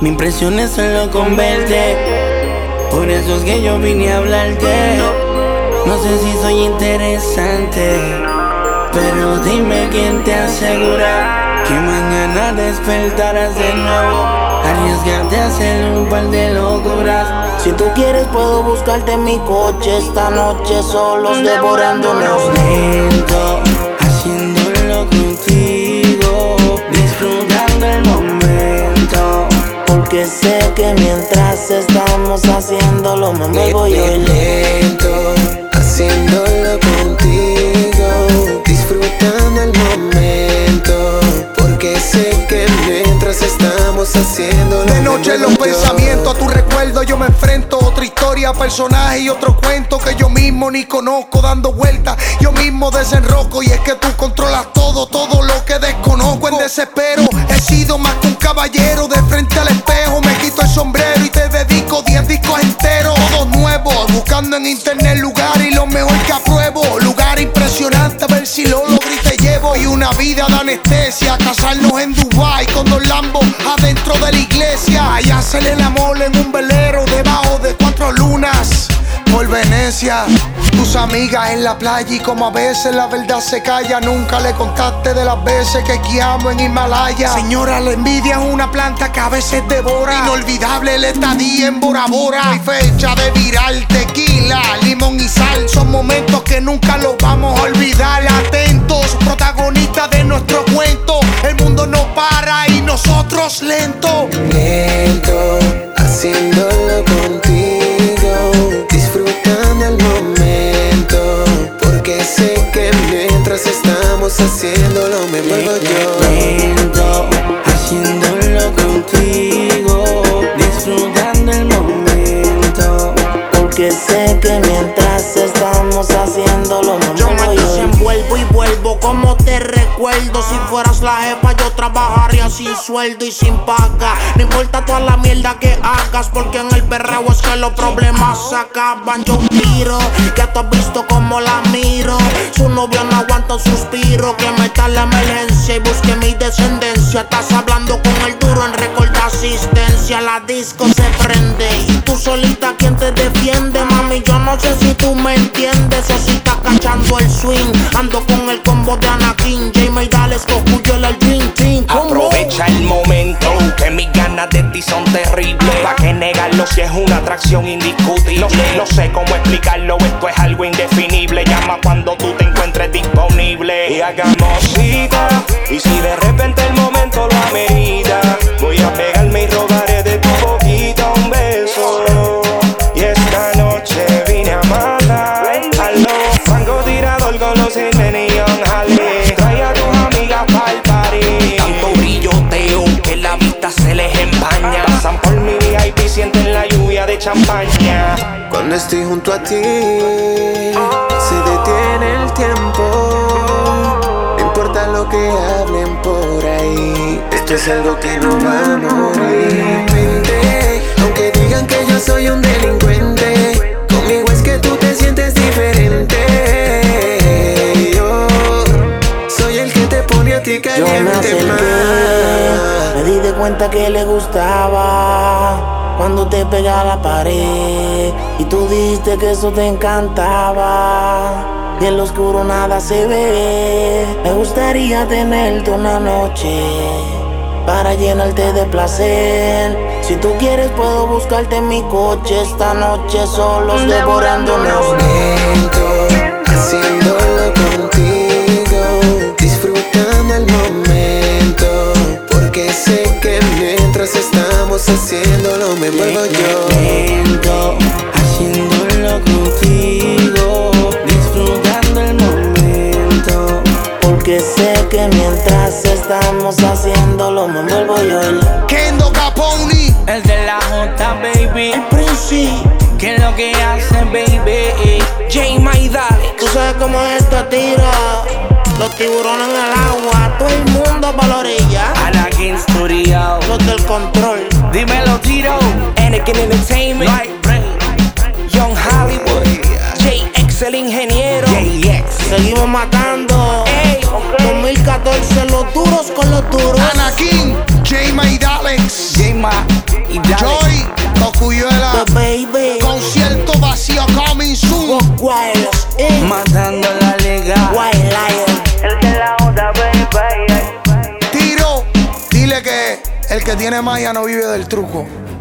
Mi impresión es solo con verte. Por eso es que yo vine a hablarte. No sé si soy interesante, pero dime quién te asegura que mañana despertarás de nuevo. Arriesgarte a hacer un par de locuras. Si tú quieres puedo buscarte en mi coche esta noche, solos devorándonos lento, haciéndolo contigo, disfrutando el momento. Porque sé que mientras estamos haciéndolo me vuelvo yo lento, haciéndolo contigo, disfrutando el momento. Porque sé que mientras estamos haciéndolo de noche en los pensamientos a tu recuerdo yo me enfrento. Otra historia, personaje y otro cuento que yo mismo ni conozco, dando vueltas yo mismo desenroco. Y es que tú controlas todo, todo lo que desconozco. En desespero he sido más que un caballero. De frente al espejo me quito el sombrero y te dedico 10 discos enteros, todos nuevos, buscando en internet lugar y lo mejor que apruebo. Lugar impresionante, a ver si lo logro y te llevo. Y una vida de anestesia, casarnos en Dubai con 2 Lambos adentro de la iglesia. Y hacer el amor en un velero debajo de 4 lunas por Venecia. Tus amigas en la playa y como a veces la verdad se calla. Nunca le contaste de las veces que esquiamos en Himalaya. Señora, la envidia es una planta que a veces devora. Inolvidable el estadía en Bora Bora. Hay fecha de viral, tequila, limón y sal. Son momentos que nunca los vamos a olvidar. Atentos, protagonistas de nuestro cuento. El mundo no para y nosotros lento. Lento, haciéndolo contigo, disfrutando el momento. Porque sé que mientras estamos haciéndolo me vuelvo yo. Lento, haciéndolo contigo, disfrutando el momento. Porque sé que mientras estamos haciéndolo me vuelvo yo. Envuelvo y vuelvo como te recuerdo. Si fueras la jefa yo trabajaría sin sueldo y sin paga. No importa toda la mierda que hagas, porque en el perreo es que los problemas se acaban. Yo tiro, que tú has visto como la miro. Su novio no aguanta un suspiro, que meta la emergencia y busque mi descendencia. Estás hablando con el duro en récord de asistencia. La disco se prende y tú solita quien te defiende. Mami, yo no sé si tú me entiendes o si estás cachando el swing. Ando con el combo de Anakin, Jamie Dales, Cocuyo, el Dream Team. Aprovecha el momento, que mis ganas de ti son terribles. ¿Pa' qué negarlo si es una atracción indiscutible? No sé cómo explicarlo, esto es algo indefinible. Llama cuando tú te encuentres disponible y hagamos cita. Y si de repente el momento lo amerita, voy a pegarme y robaré de tu boquita un beso. Y esta noche vine a matar a los francotirador con los Young Harley. Trae a tus amigas pa'l party. Tanto brilloteo que la vista se les empaña. Pasan por mi VIP, sienten la lluvia de champaña. Cuando estoy junto a ti, se detiene el tiempo. No importa lo que hablen por ahí, esto es algo que no va a morir. Mente, aunque digan que yo soy un delincuente, conmigo es que tú te sientes diferente. Yo me acerqué, me di de cuenta que le gustaba cuando te pega a la pared y tú dijiste que eso te encantaba. Y en lo oscuro nada se ve. Me gustaría tenerte una noche para llenarte de placer. Si tú quieres puedo buscarte en mi coche esta noche, solos devorándonos lento, haciéndolo contigo, disfrutando el momento. Porque sé que mientras estamos haciéndolo me vuelvo yo. Lento, haciéndolo contigo, disfrutando el momento. Porque sé que mientras estamos haciéndolo me vuelvo yo. Kendo Capone, el de la J, baby. El Prince, ¿qué es lo que hace, baby? Jamie Dales. Tú sabes cómo es esta tira. Los tiburones en el agua, todo el mundo pa' la orilla. Anakin Studio, los del control. Dímelo, Tito. Anakin Entertainment, Young Hollywood, JX el ingeniero. Seguimos matando. Ey, 2014, los duros con los duros. Anakin, Jamie Dales. J-Ma. Coscuyuela, baby. concierto vacío coming soon. Wireless, matando la liga. White Lion. El que la onda, baby. Tiro, dile que el que tiene magia no vive del truco.